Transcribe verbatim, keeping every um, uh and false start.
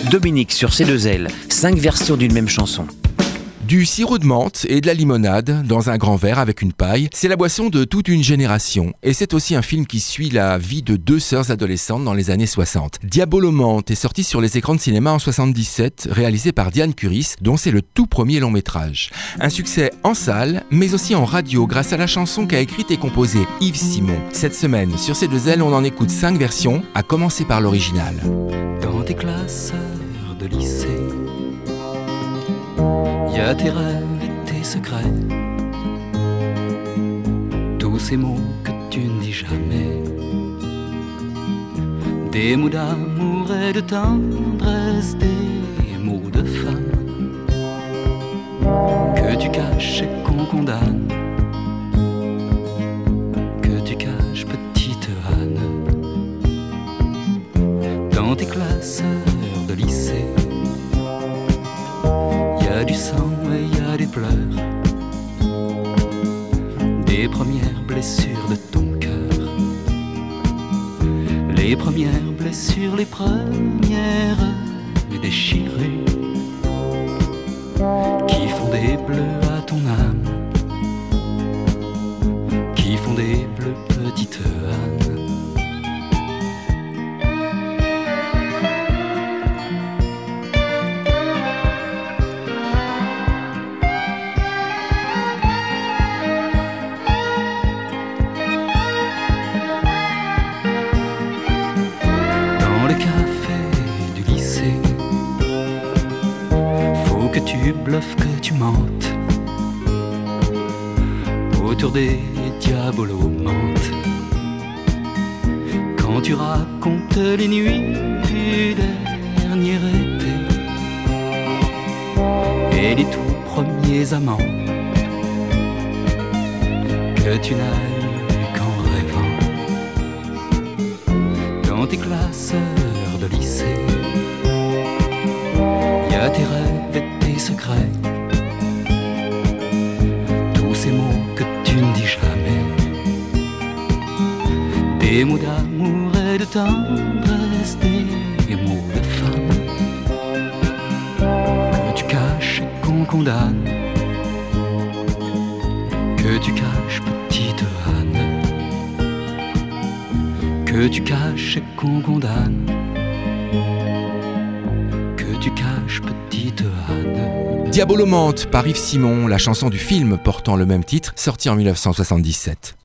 Dominique sur C deux L, cinq versions d'une même chanson. Du sirop de menthe et de la limonade dans un grand verre avec une paille, c'est la boisson de toute une génération. Et c'est aussi un film qui suit la vie de deux sœurs adolescentes dans les années soixante. Diabolomante est sorti sur les écrans de cinéma en soixante-dix-sept, réalisé par Diane Curis, dont c'est le tout premier long métrage. Un succès en salle, mais aussi en radio grâce à la chanson qu'a écrite et composée Yves Simon. Cette semaine, sur C deux L, on en écoute cinq versions, à commencer par l'original. Dans tes classes de lycée, y a tes rêves et tes secrets, tous ces mots que tu ne dis jamais, des mots d'amour et de tendresse, des mots de femme que tu caches et qu'on condamne, que tu caches petite Anne. Dans tes classes de lycée, y a du sang et y a des pleurs, des premières blessures de ton cœur, les premières blessures, les premières déchirures qui font des bleus à ton âme, qui font des bleus petite Anne. Que tu bluffes, que tu mentes autour des diabolomantes, quand tu racontes les nuits du dernier été et les tout premiers amants que tu n'as eu qu'en rêvant. Dans tes classes de lycée, y a tes rêves et tes secrets, tous ces mots que tu ne dis jamais, des mots d'amour et de tendresse, des mots de femme que tu caches et qu'on condamne, que tu caches petite Anne, que tu caches et qu'on condamne, que tu caches petite Anne. Diabolomante par Yves Simon, la chanson du film portant le même titre, sorti en dix-neuf cent soixante-dix-sept.